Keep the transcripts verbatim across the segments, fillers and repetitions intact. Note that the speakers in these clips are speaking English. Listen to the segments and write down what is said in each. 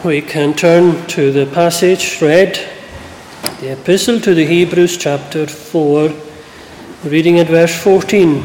We can turn to the passage read, the Epistle to the Hebrews, chapter four, reading at verse fourteen.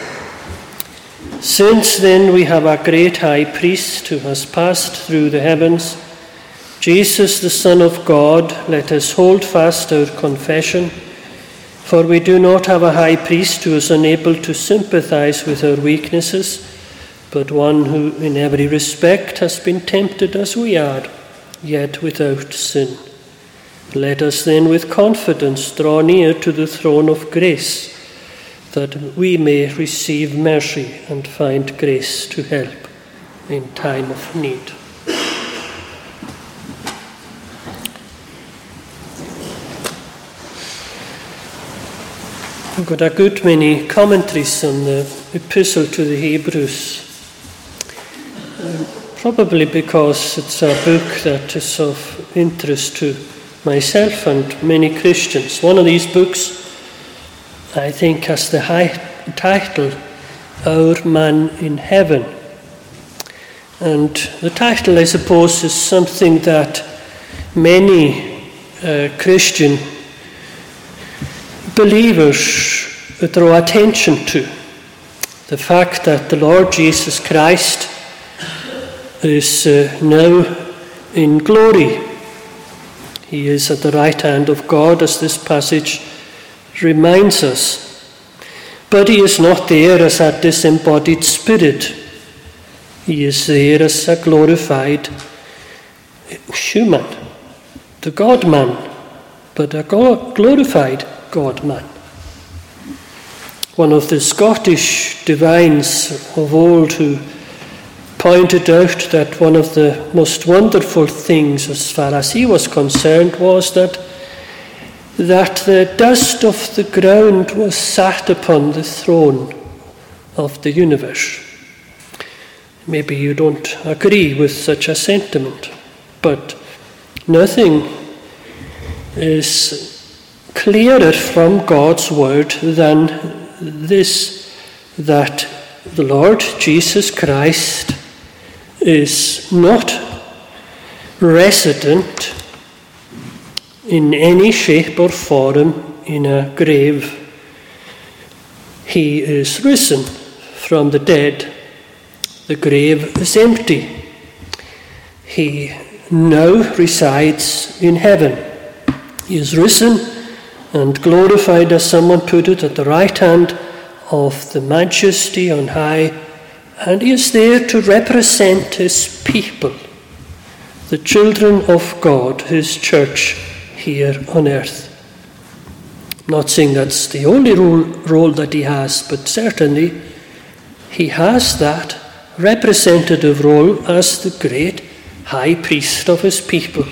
Since then we have a great high priest who has passed through the heavens, Jesus the Son of God, let us hold fast our confession. For we do not have a high priest who is unable to sympathize with our weaknesses, but one who in every respect has been tempted as we are, yet without sin. Let us then with confidence draw near to the throne of grace, that we may receive mercy and find grace to help in time of need. I've got a good many commentaries on the Epistle to the Hebrews. Probably because it's a book that is of interest to myself and many Christians. One of these books, I think, has the high title, Our Man in Heaven. And the title, I suppose, is something that many uh, Christian believers draw attention to. The fact that the Lord Jesus Christ is uh, now in glory. He is at the right hand of God, as this passage reminds us. But he is not there as a disembodied spirit. He is there as a glorified human, the God-man, but a glorified God-man. One of the Scottish divines of old who pointed out that one of the most wonderful things as far as he was concerned was that that the dust of the ground was sat upon the throne of the universe. Maybe you don't agree with such a sentiment, but nothing is clearer from God's word than this, that the Lord Jesus Christ is not resident in any shape or form in a grave. He is risen from the dead. The grave is empty. He now resides in heaven. He is risen and glorified, as someone put it, at the right hand of the Majesty on high, and he is there to represent his people, the children of God, his church here on earth. I'm not saying that's the only role, role that he has, but certainly he has that representative role as the great high priest of his people.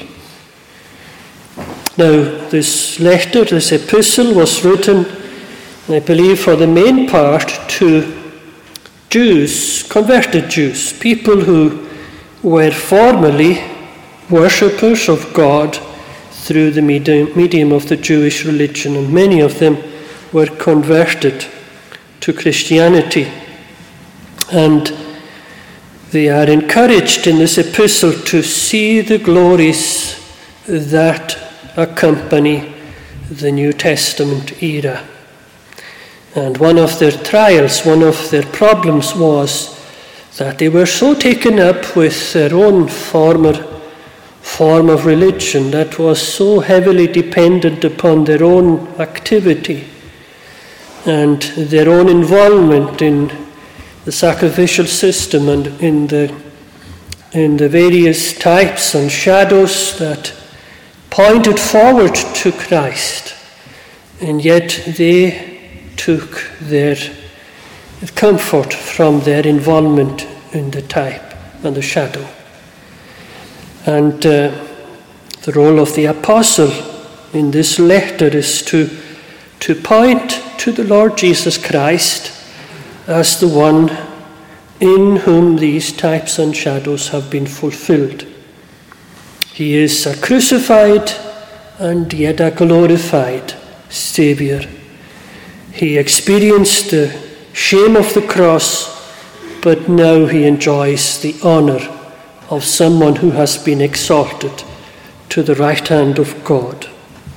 Now, this letter, this epistle, was written, I believe, for the main part to Jews, converted Jews, people who were formerly worshippers of God through the medium of the Jewish religion, and many of them were converted to Christianity. And they are encouraged in this epistle to see the glories that accompany the New Testament era. And one of their trials, one of their problems was that they were so taken up with their own former form of religion that was so heavily dependent upon their own activity and their own involvement in the sacrificial system and in the in the various types and shadows that pointed forward to Christ, and yet they took their comfort from their involvement in the type and the shadow. And uh, the role of the apostle in this letter is to, to point to the Lord Jesus Christ as the one in whom these types and shadows have been fulfilled. He is a crucified and yet a glorified Saviour. He experienced the shame of the cross, but now he enjoys the honour of someone who has been exalted to the right hand of God.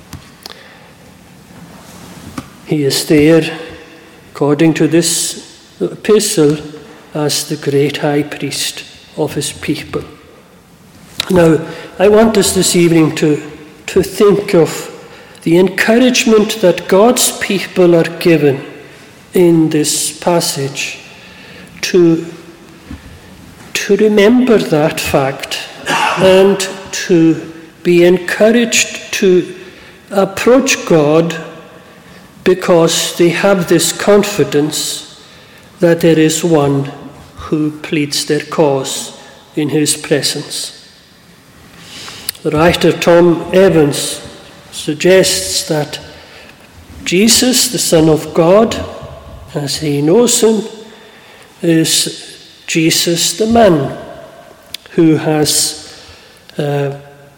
He is there, according to this epistle, as the great high priest of his people. Now, I want us this evening to, to think of the encouragement that God's people are given in this passage to, to remember that fact and to be encouraged to approach God, because they have this confidence that there is one who pleads their cause in his presence. The writer Tom Evans suggests that Jesus, the Son of God, as he knows him, is Jesus the man who has uh,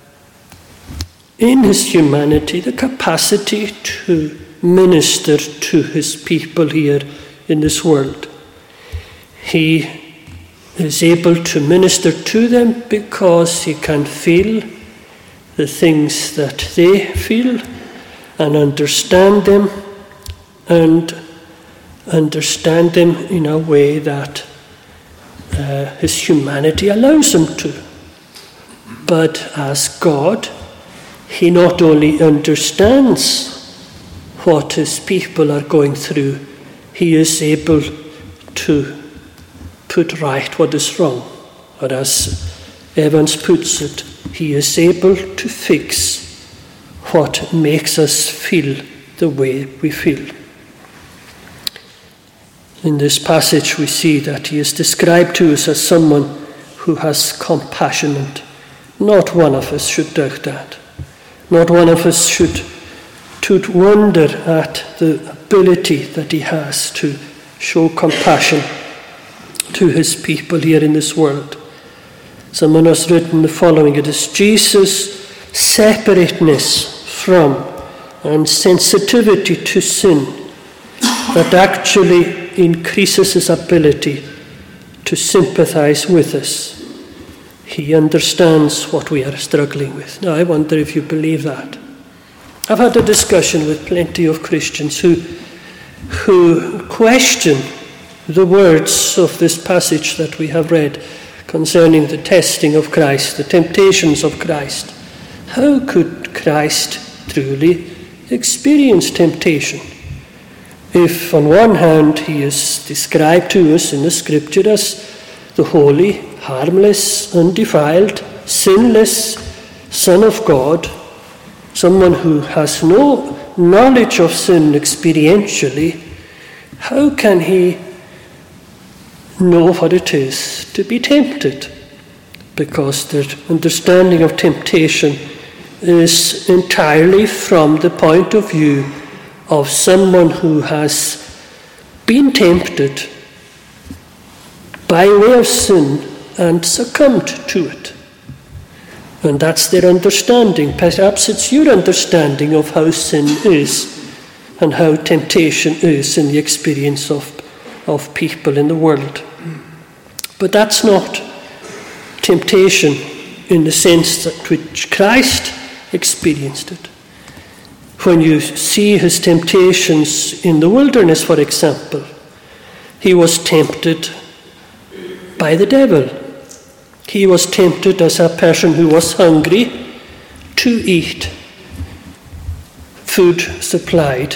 in his humanity the capacity to minister to his people here in this world. He is able to minister to them because he can feel the things that they feel and understand them, and understand them in a way that uh, his humanity allows him to. But as God, he not only understands what his people are going through, he is able to put right what is wrong. Or as Evans puts it, he is able to fix what makes us feel the way we feel. In this passage we see that he is described to us as someone who has compassion. Not one of us should doubt that. Not one of us should to wonder at the ability that he has to show compassion to his people here in this world. Someone has written the following: it is Jesus' separateness from and sensitivity to sin that actually increases his ability to sympathize with us. He understands what we are struggling with. Now, I wonder if you believe that. I've had a discussion with plenty of Christians who, who question the words of this passage that we have read concerning the testing of Christ, the temptations of Christ. How could Christ truly experience temptation if on one hand he is described to us in the scripture as the holy, harmless, undefiled, sinless Son of God, someone who has no knowledge of sin experientially? How can he know what it is to be tempted? Because their understanding of temptation is entirely from the point of view of someone who has been tempted by way of sin and succumbed to it. And that's their understanding. Perhaps it's your understanding of how sin is and how temptation is in the experience of, of people in the world. But that's not temptation in the sense that which Christ experienced it. When you see his temptations in the wilderness, for example, he was tempted by the devil. He was tempted as a person who was hungry to eat food supplied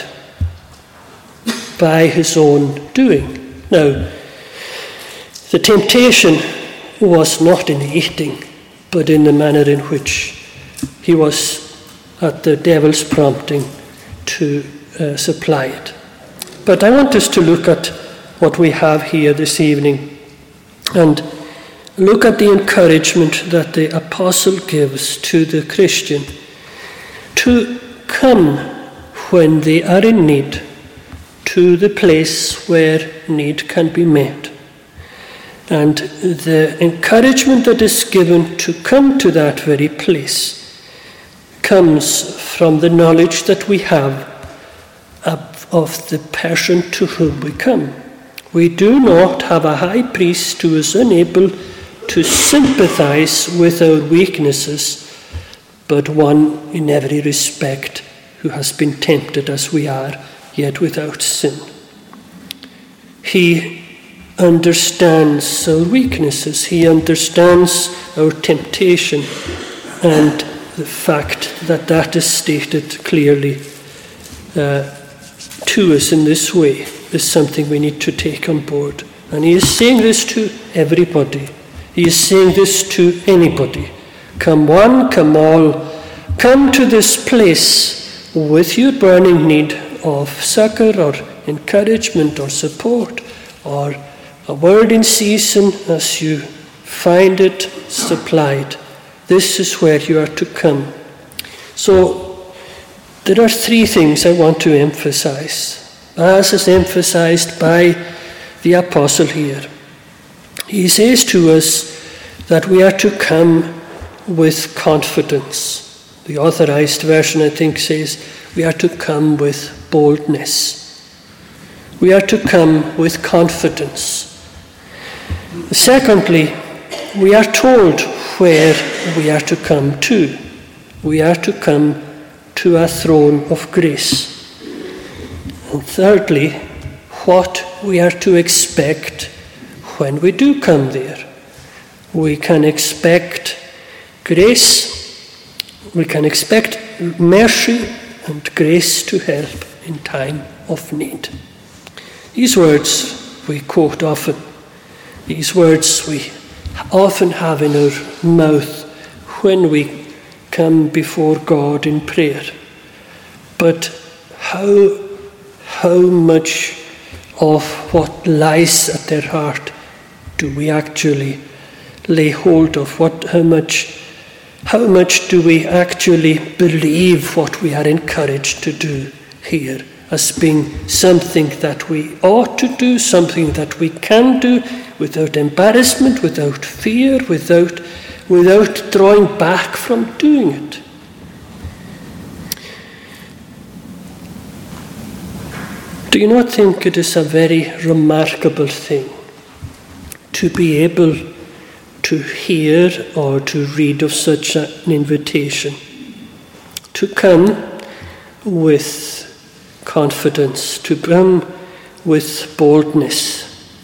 by his own doing. Now, the temptation was not in the eating, but in the manner in which he was at the devil's prompting to uh, supply it. But I want us to look at what we have here this evening and look at the encouragement that the apostle gives to the Christian to come when they are in need to the place where need can be met. And the encouragement that is given to come to that very place comes from the knowledge that we have of, of the person to whom we come. We do not have a high priest who is unable to sympathize with our weaknesses, but one in every respect who has been tempted as we are, yet without sin. He understands our weaknesses. He understands our temptation, and the fact that that is stated clearly uh, to us in this way is something we need to take on board. And he is saying this to everybody. He is saying this to anybody. Come one, come all, come to this place with your burning need of succor or encouragement or support or a word in season as you find it supplied. This is where you are to come. So there are three things I want to emphasize, as is emphasized by the apostle here. He says to us that we are to come with confidence. The Authorized Version, I think, says we are to come with boldness. We are to come with confidence. Secondly, we are told where we are to come to. We are to come to a throne of grace. And thirdly, what we are to expect when we do come there. We can expect grace, we can expect mercy and grace to help in time of need. These words we quote often. These words we often have in our mouth when we come before God in prayer. But how, how much of what lies at their heart do we actually lay hold of? What, how much, how much do we actually believe what we are encouraged to do here as being something that we ought to do, something that we can do without embarrassment, without fear, without, without drawing back from doing it? Do you not think it is a very remarkable thing to be able to hear or to read of such an invitation, to come with confidence, to come with boldness?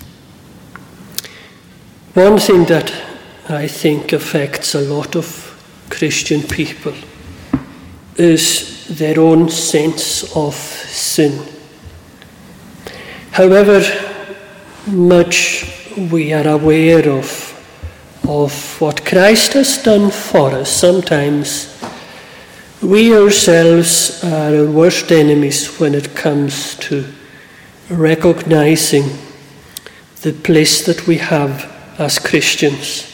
One thing that I think affects a lot of Christian people is their own sense of sin. However much we are aware of, of what Christ has done for us, sometimes we ourselves are our worst enemies when it comes to recognizing the place that we have as Christians.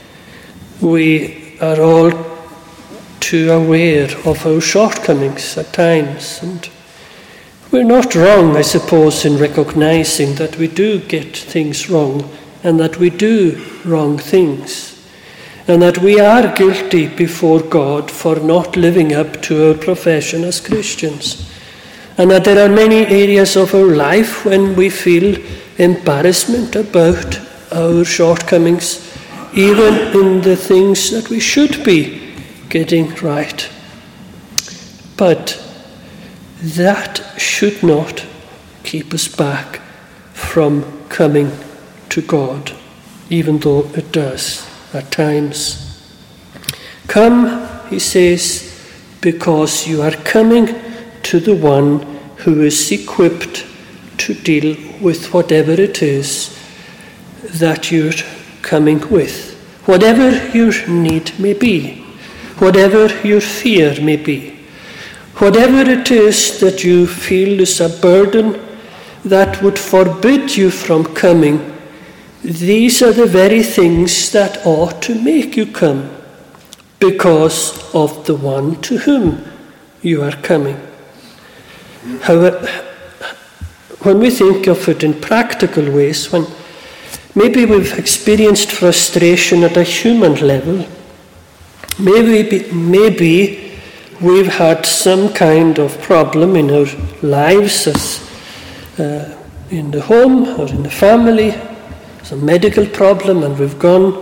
We are all too aware of our shortcomings at times, and we're not wrong, I suppose, in recognizing that we do get things wrong and that we do wrong things, and that we are guilty before God for not living up to our profession as Christians, and that there are many areas of our life when we feel embarrassment about our shortcomings, even in the things that we should be getting right. But that should not keep us back from coming to God, even though it does at times. Come, he says, because you are coming to the one who is equipped to deal with whatever it is that you're coming with, whatever your need may be, whatever your fear may be. Whatever it is that you feel is a burden that would forbid you from coming, these are the very things that ought to make you come, because of the one to whom you are coming. However, when we think of it in practical ways, when maybe we've experienced frustration at a human level, maybe, maybe we've had some kind of problem in our lives, as uh, in the home or in the family, some medical problem, and we've gone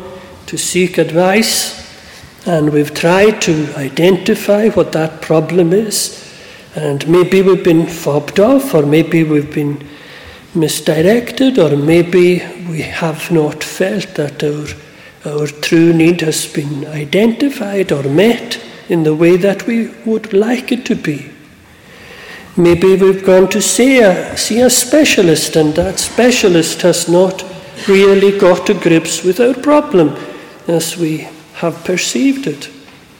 to seek advice, and we've tried to identify what that problem is, and maybe we've been fobbed off, or maybe we've been misdirected, or maybe we have not felt that our, our true need has been identified or met in the way that we would like it to be. Maybe we've gone to see a, see a specialist, and that specialist has not really got to grips with our problem as we have perceived it.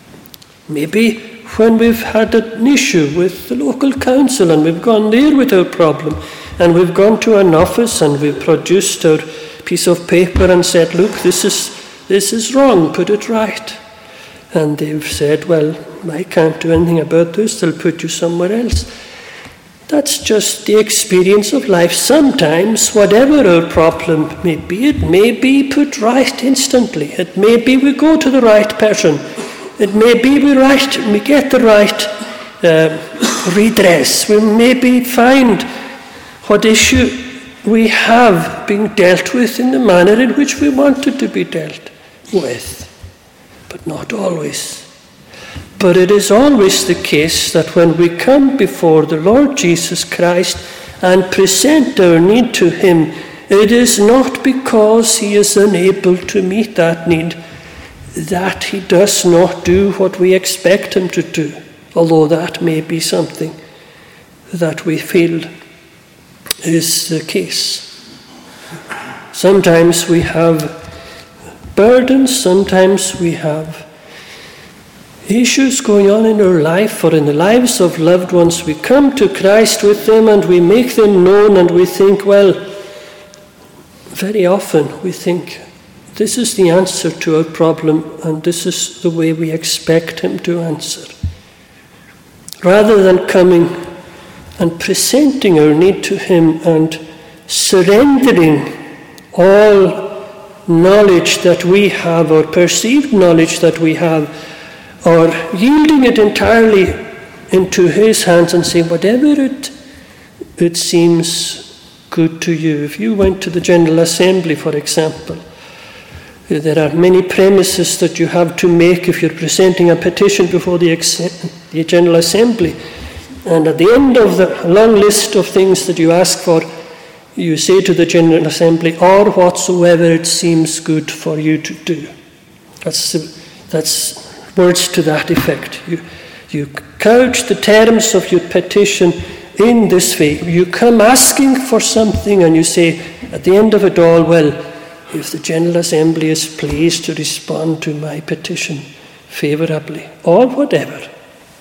Maybe when we've had an issue with the local council and we've gone there with our problem, and we've gone to an office and we've produced our piece of paper and said, look, this is this is wrong, put it right. And they've said, well, I can't do anything about this, they'll put you somewhere else. That's just the experience of life. Sometimes, whatever our problem may be, it may be put right instantly. It may be we go to the right person. It may be we, right, we get the right uh, redress. We maybe find what issue we have being dealt with in the manner in which we want it to be dealt with. But not always. But it is always the case that when we come before the Lord Jesus Christ and present our need to him, it is not because he is unable to meet that need that he does not do what we expect him to do, although that may be something that we feel is the case. Sometimes we have burdens, sometimes we have issues going on in our life or in the lives of loved ones. We come to Christ with them and we make them known, and we think, well, very often we think, this is the answer to our problem and this is the way we expect him to answer. Rather than coming and presenting our need to him and surrendering all knowledge that we have, or perceived knowledge that we have, or yielding it entirely into his hands and saying, whatever it, it seems good to you. If you went to the General Assembly, for example, there are many premises that you have to make if you're presenting a petition before the, ex- the General Assembly. And at the end of the long list of things that you ask for, you say to the General Assembly, or whatsoever it seems good for you to do. That's, that's words to that effect. You, you couch the terms of your petition in this way. You come asking for something and you say at the end of it all, well, if the General Assembly is pleased to respond to my petition favourably, or whatever.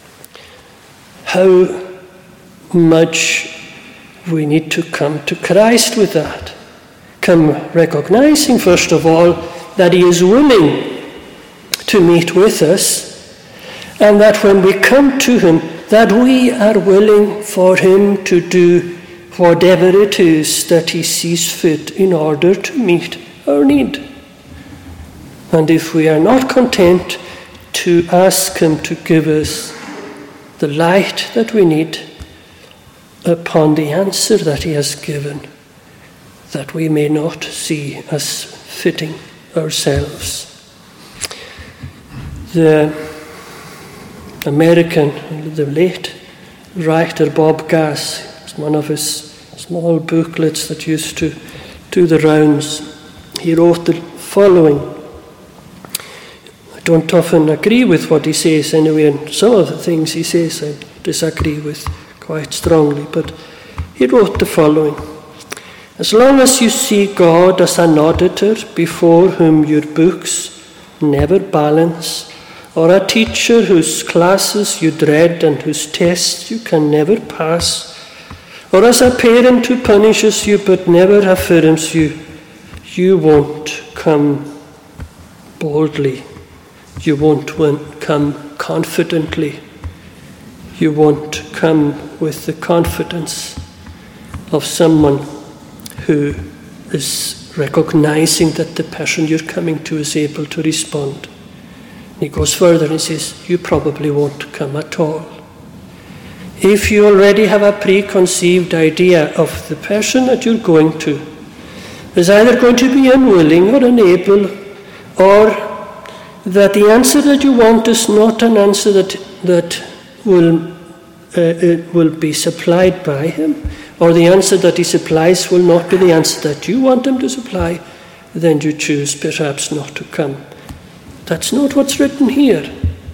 How much we need to come to Christ with that. Come recognizing, first of all, that he is willing to meet with us, and that when we come to him, that we are willing for him to do whatever it is that he sees fit in order to meet our need. And if we are not content to ask him to give us the light that we need upon the answer that he has given, that we may not see as fitting ourselves. The American, the late writer Bob Gass, one of his small booklets that used to do the rounds, he wrote the following. I don't often agree with what he says anyway, and some of the things he says I disagree with quite strongly, but he wrote the following. As long as you see God as an auditor before whom your books never balance, or a teacher whose classes you dread and whose tests you can never pass, or as a parent who punishes you but never affirms you, you won't come boldly. You won't come confidently. You won't come with the confidence of someone who is recognizing that the person you're coming to is able to respond. He goes further and says, you probably won't come at all. If you already have a preconceived idea of the person that you're going to is either going to be unwilling or unable or that the answer that you want is not an answer that, that will, uh, it will be supplied by him, or the answer that he supplies will not be the answer that you want him to supply, then you choose perhaps not to come. That's not what's written here.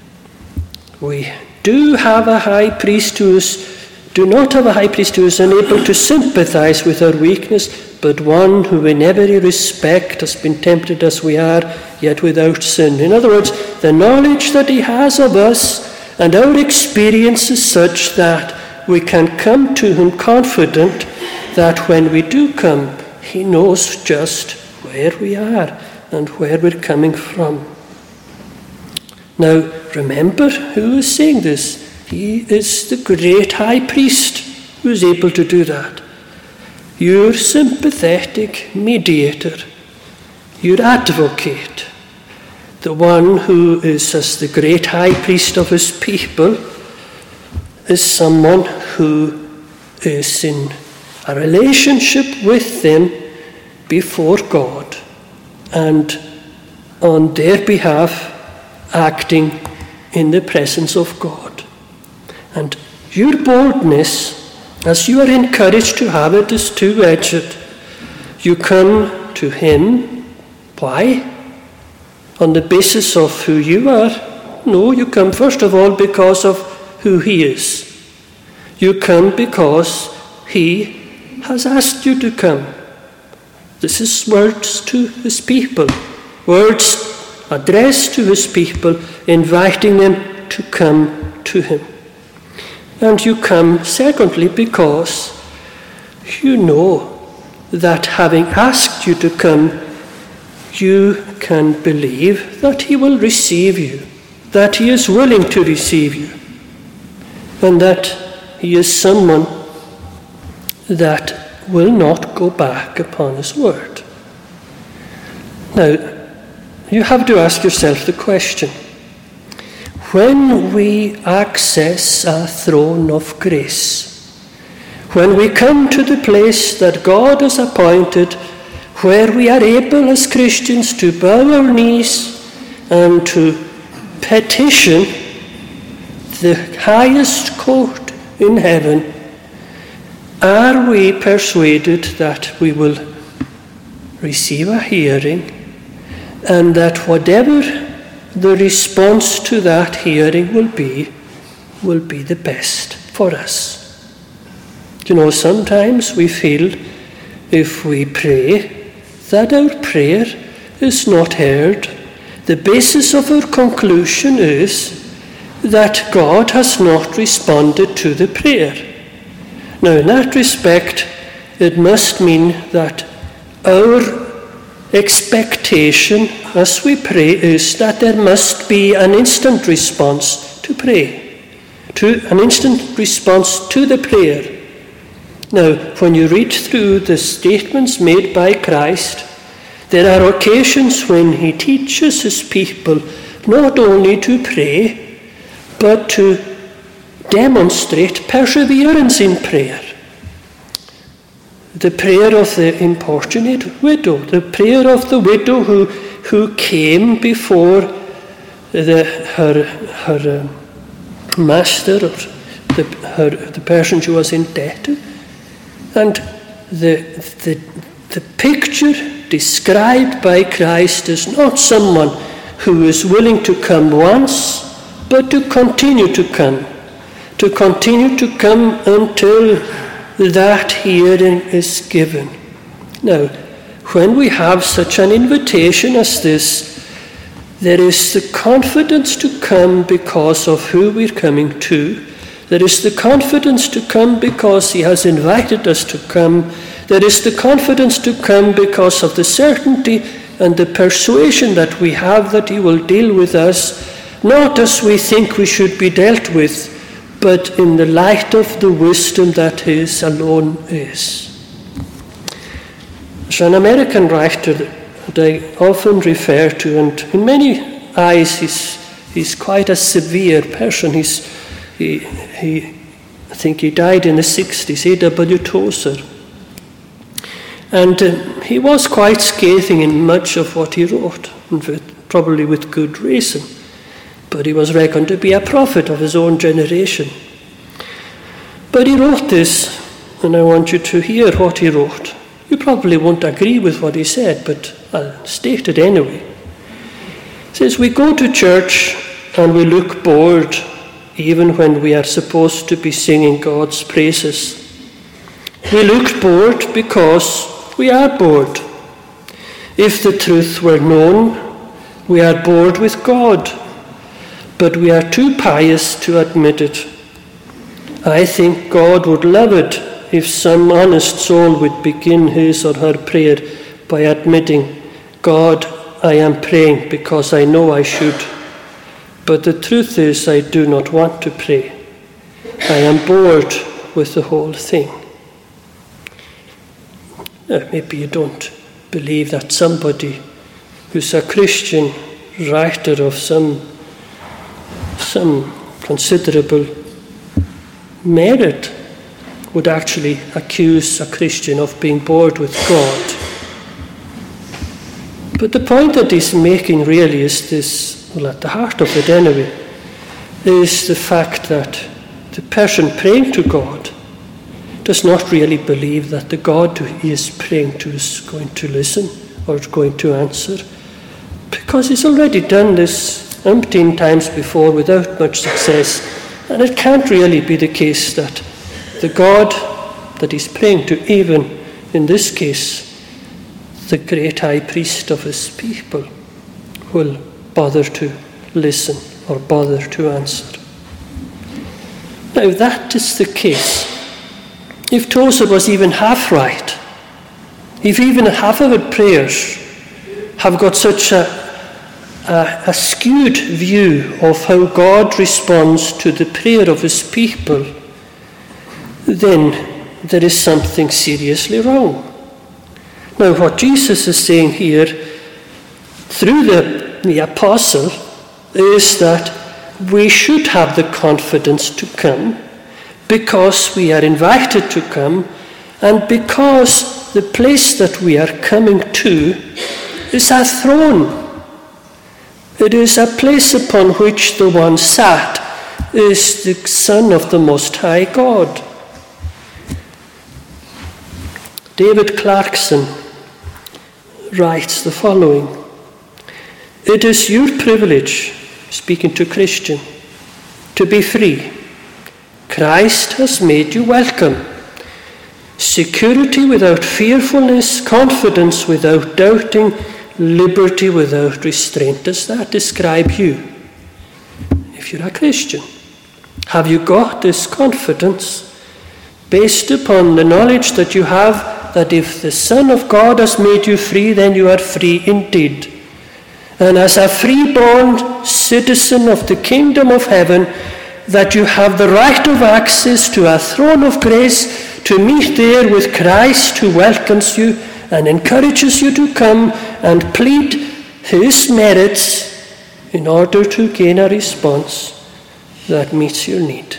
We do have a high priest who is, do not have a high priest who is unable to sympathize with our weakness, but one who in every respect has been tempted as we are, yet without sin. In other words, the knowledge that he has of us and our experience is such that we can come to him confident that when we do come, he knows just where we are and where we're coming from. Now, remember who is saying this. He is the great high priest who is able to do that. Your sympathetic mediator, your advocate, the one who is as the great high priest of his people, is someone who is in a relationship with them before God and on their behalf acting in the presence of God. And your boldness, as you are encouraged to have it, is two-edged. You come to him. Why? On the basis of who you are? No, you come first of all because of who he is. You come because he has asked you to come. This is words to his people. Words addressed to his people, inviting them to come to him. And you come, secondly, because you know that having asked you to come, you can believe that he will receive you, that he is willing to receive you, and that he is someone that will not go back upon his word. Now, you have to ask yourself the question, when we access a throne of grace, when we come to the place that God has appointed, where we are able as Christians to bow our knees and to petition the highest court in heaven, are we persuaded that we will receive a hearing, and that whatever the response to that hearing will be, will be the best for us? You know, sometimes we feel if we pray that our prayer is not heard. The basis of our conclusion is that God has not responded to the prayer. Now, in that respect, it must mean that our expectation as we pray is that there must be an instant response to pray, to an instant response to the prayer. Now, when you read through the statements made by Christ, there are occasions when he teaches his people not only to pray, but to demonstrate perseverance in prayer. The prayer of the importunate widow, the prayer of the widow who, who came before the, her, her um, master, or the, her, the person she was in debt to. And the, the, the picture described by Christ is not someone who is willing to come once, but to continue to come, to continue to come until that hearing is given. Now, when we have such an invitation as this, there is the confidence to come because of who we're coming to. There is the confidence to come because he has invited us to come. There is the confidence to come because of the certainty and the persuasion that we have that he will deal with us, not as we think we should be dealt with, but in the light of the wisdom that his alone is. There's an American writer that I often refer to, and in many eyes he's, he's quite a severe person. He's, he, he, I think he died in the sixties, A W Tozer. And uh, he was quite scathing in much of what he wrote. In fact, probably with good reason. But he was reckoned to be a prophet of his own generation. But he wrote this, and I want you to hear what he wrote. You probably won't agree with what he said, but I'll state it anyway. He says, we go to church and we look bored even when we are supposed to be singing God's praises. We look bored because we are bored. If the truth were known, we are bored with God, but we are too pious to admit it. I think God would love it if some honest soul would begin his or her prayer by admitting, God, I am praying because I know I should. But the truth is, I do not want to pray. I am bored with the whole thing. Now, maybe you don't believe that somebody who's a Christian writer of some, some considerable merit would actually accuse a Christian of being bored with God. But the point that he's making really is this, well, at the heart of it anyway, is the fact that the person praying to God does not really believe that the God who he is praying to is going to listen or is going to answer, because he's already done this umpteen times before without much success, and it can't really be the case that the God that he's praying to, even in this case, the great high priest of his people, will bother to listen or bother to answer. Now, if that is the case, if Tozer was even half right, if even half of his prayers have got such a, a, a skewed view of how God responds to the prayer of his people, then there is something seriously wrong. Now, what Jesus is saying here through the, the apostle is that we should have the confidence to come because we are invited to come, and because the place that we are coming to is a throne. It is a place upon which the one sat is the Son of the Most High God. David Clarkson writes the following: it is your privilege, speaking to Christian, to be free. Christ has made you welcome. Security without fearfulness, confidence without doubting, liberty without restraint. Does that describe you? If you're a Christian, have you got this confidence based upon the knowledge that you have that if the Son of God has made you free, then you are free indeed? And as a free-born citizen of the kingdom of heaven, that you have the right of access to a throne of grace to meet there with Christ, who welcomes you and encourages you to come and plead his merits in order to gain a response that meets your need.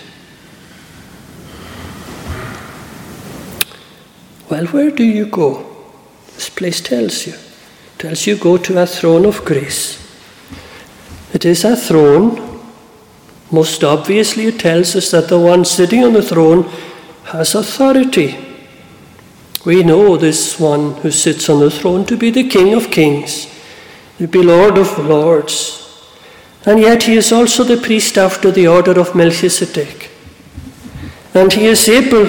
Well, where do you go? This place tells you. It tells you go to a throne of grace. It is a throne. Most obviously, it tells us that the one sitting on the throne has authority. We know this one who sits on the throne to be the King of Kings, to be Lord of Lords. And yet he is also the priest after the order of Melchizedek. And he is able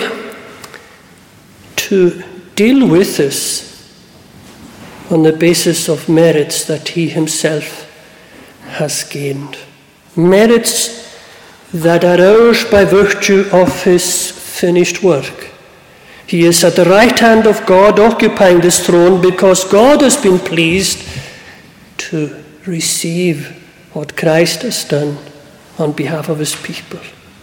to deal with us on the basis of merits that he himself has gained. Merits that are ours by virtue of his finished work. He is at the right hand of God, occupying this throne because God has been pleased to receive what Christ has done on behalf of his people.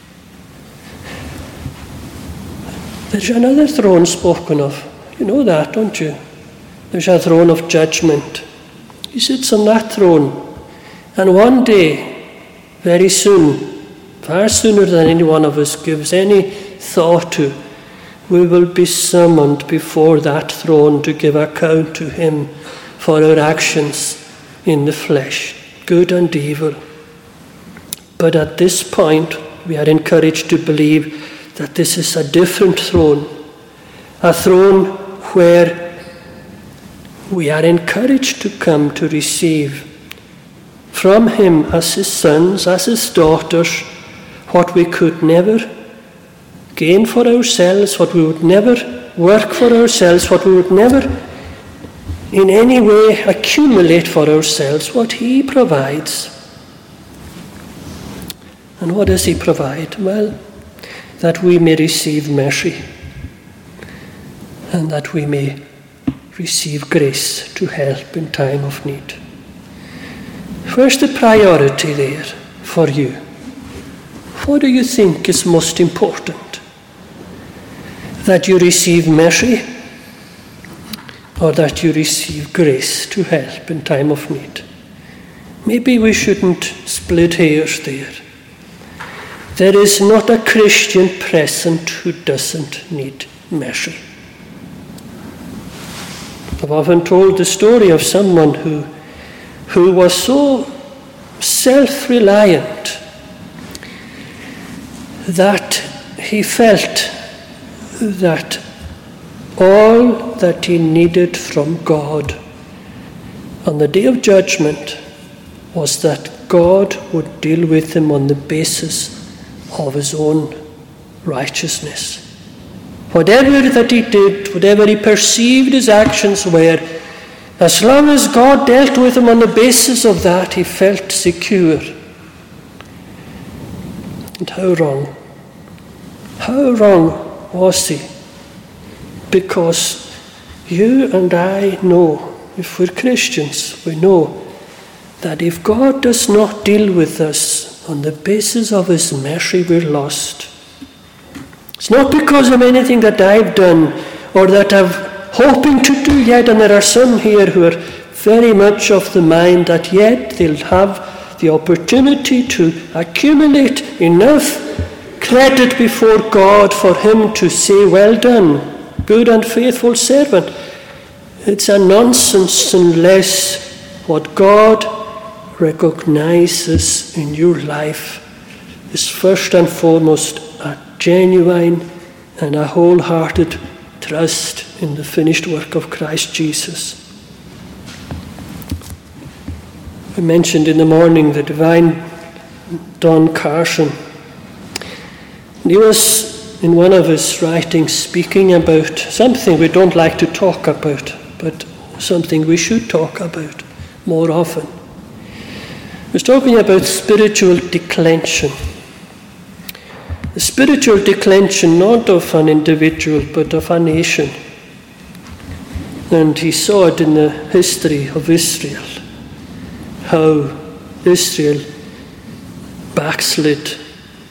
There's another throne spoken of. You know that, don't you? There's a throne of judgment. He sits on that throne. And one day, very soon, far sooner than any one of us gives any thought to, we will be summoned before that throne to give account to him for our actions in the flesh, good and evil. But at this point, we are encouraged to believe that this is a different throne, a throne where we are encouraged to come to receive from him as his sons, as his daughters, what we could never gain for ourselves, what we would never work for ourselves, what we would never in any way accumulate for ourselves, what he provides. And what does he provide? Well, that we may receive mercy and that we may receive grace to help in time of need. Where's the priority there for you? What do you think is most important? That you receive mercy or that you receive grace to help in time of need? Maybe we shouldn't split hairs there. There is not a Christian present who doesn't need mercy. I've often told the story of someone who, who was so self-reliant that he felt that all that he needed from God on the day of judgment was that God would deal with him on the basis of his own righteousness. Whatever that he did, whatever he perceived his actions were, as long as God dealt with him on the basis of that, he felt secure. And how wrong? How wrong was he? Because you and I know, if we're Christians, we know that if God does not deal with us on the basis of his mercy, we're lost. It's not because of anything that I've done or that I'm hoping to do yet, and there are some here who are very much of the mind that yet they'll have the opportunity to accumulate enough credit before God for him to say, well done, good and faithful servant. It's a nonsense unless what God recognizes in your life is first and foremost a genuine and a wholehearted trust in the finished work of Christ Jesus. We mentioned in the morning the divine Don Carson. He was in one of his writings speaking about something we don't like to talk about, but something we should talk about more often. He was talking about spiritual declension. The spiritual declension not of an individual but of a nation. And he saw it in the history of Israel, how Israel backslid.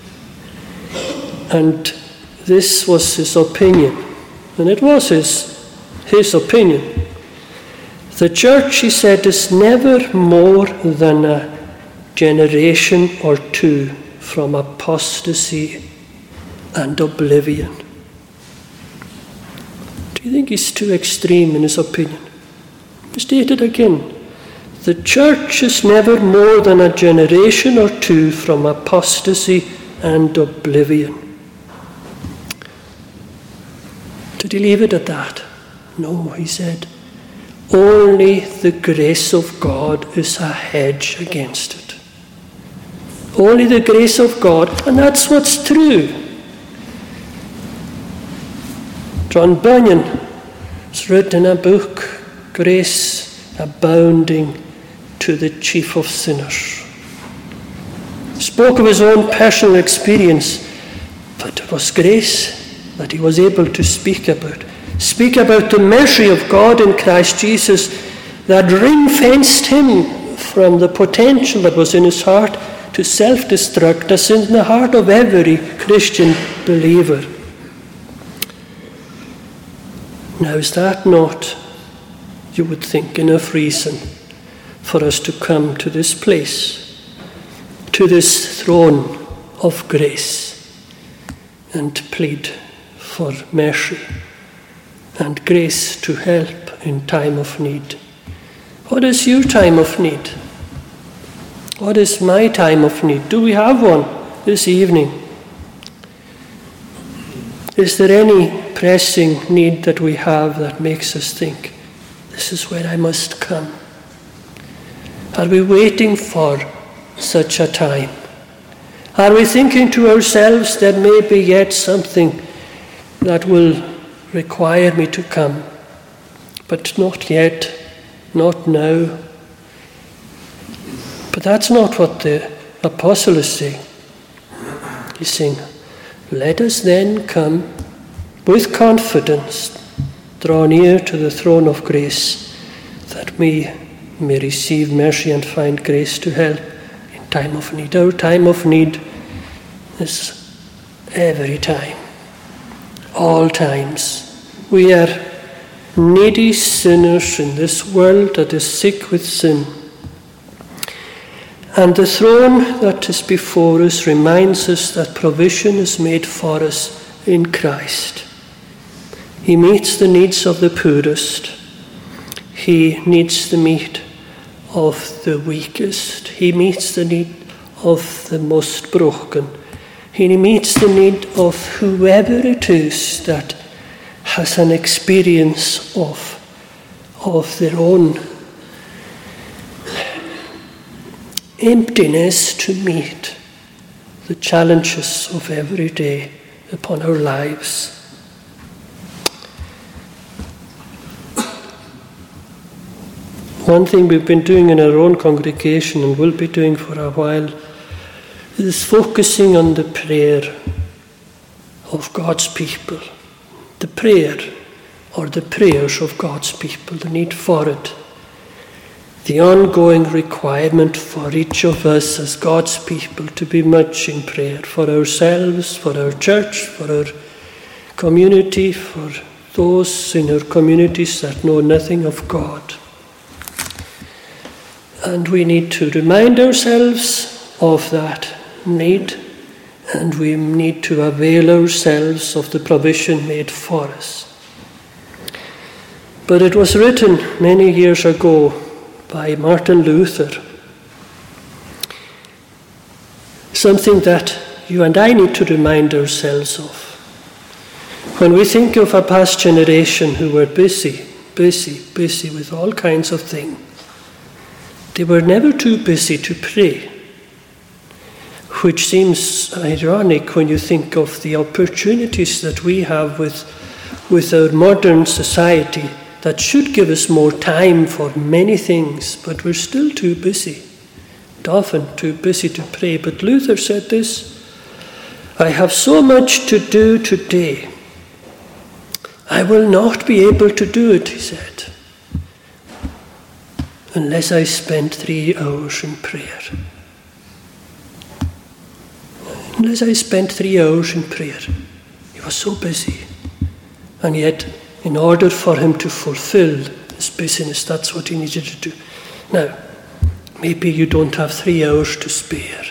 And this was his opinion, and it was his, his opinion. The church, he said, is never more than a generation or two from apostasy and oblivion. Do you think he's too extreme in his opinion? State it again. The church is never more than a generation or two from apostasy and oblivion. Did he leave it at that? No, he said. Only the grace of God is a hedge against it. Only the grace of God, and that's what's true. John Bunyan has written a book, Grace Abounding to the Chief of Sinners. He spoke of his own personal experience, but it was grace that he was able to speak about. Speak about the mercy of God in Christ Jesus that ring-fenced him from the potential that was in his heart to self-destruct, as in the heart of every Christian believer. Now, is that not, you would think, enough reason for us to come to this place, to this throne of grace, and plead for mercy and grace to help in time of need? What is your time of need? What is my time of need? Do we have one this evening? Is there any pressing need that we have that makes us think, this is where I must come? Are we waiting for such a time? Are we thinking to ourselves, there may be yet something that will require me to come, but not yet, not now? But that's not what the apostle is saying. He's saying, let us then come with confidence, draw near to the throne of grace, that we may receive mercy and find grace to help in time of need. Our time of need is every time, all times. We are needy sinners in this world that is sick with sin. And the throne that is before us reminds us that provision is made for us in Christ. He meets the needs of the poorest. He meets the need of the weakest. He meets the need of the most broken. He meets the need of whoever it is that has an experience of, of their own emptiness to meet the challenges of every day upon our lives. One thing we've been doing in our own congregation and will be doing for a while is focusing on the prayer of God's people. The prayer or the prayers of God's people, the need for it. The ongoing requirement for each of us as God's people to be much in prayer for ourselves, for our church, for our community, for those in our communities that know nothing of God. And we need to remind ourselves of that need, and we need to avail ourselves of the provision made for us. But it was written many years ago by Martin Luther, something that you and I need to remind ourselves of. When we think of a past generation who were busy, busy, busy with all kinds of things, they were never too busy to pray, which seems ironic when you think of the opportunities that we have with, with our modern society that should give us more time for many things, but we're still too busy, and often too busy to pray. But Luther said this, I have so much to do today, I will not be able to do it, he said, unless I spend three hours in prayer. Unless I spent three hours in prayer. He was so busy. And yet, in order for him to fulfill his business, that's what he needed to do. Now, maybe you don't have three hours to spare.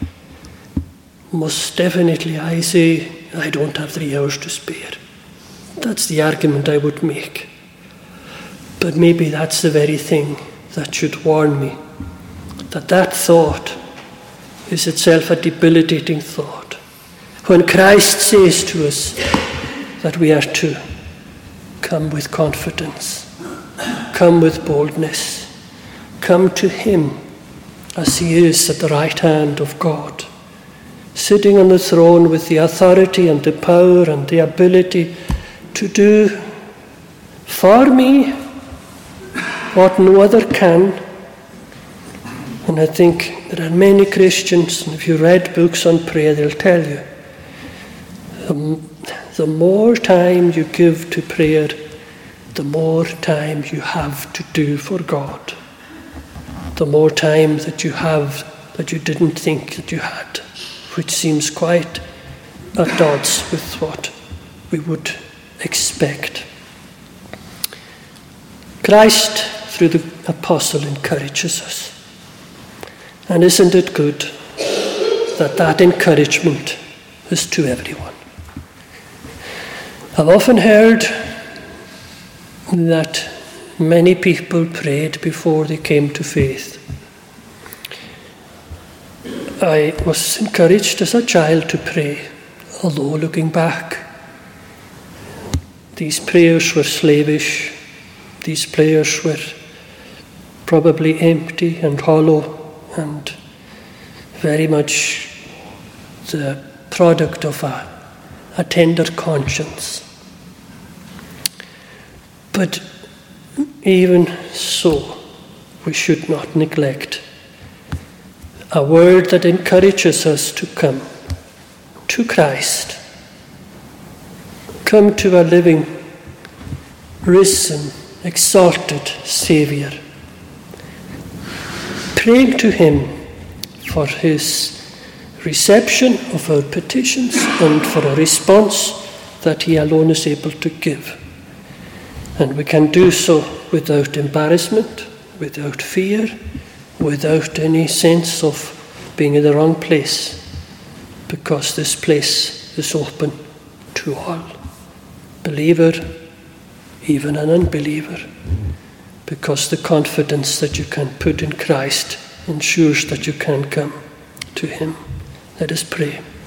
Most definitely, I say, I don't have three hours to spare. That's the argument I would make. But maybe that's the very thing that should warn me that that thought is itself a debilitating thought. When Christ says to us that we are to come with confidence, come with boldness, come to him as he is at the right hand of God, sitting on the throne with the authority and the power and the ability to do for me what no other can. And I think there are many Christians, and if you read books on prayer, they'll tell you, the, the more time you give to prayer, the more time you have to do for God. The more time that you have that you didn't think that you had, which seems quite at odds with what we would expect. Christ, through the apostle, encourages us. And isn't it good that that encouragement is to everyone? I've often heard that many people prayed before they came to faith. I was encouraged as a child to pray, although looking back, these prayers were slavish. These prayers were probably empty and hollow and very much the product of a, a tender conscience. But even so, we should not neglect a word that encourages us to come to Christ, come to a living, risen, exalted Saviour, praying to Him for His reception of our petitions and for a response that He alone is able to give. And we can do so without embarrassment, without fear, without any sense of being in the wrong place, because this place is open to all, believer, even an unbeliever, because the confidence that you can put in Christ ensures that you can come to Him. Let us pray.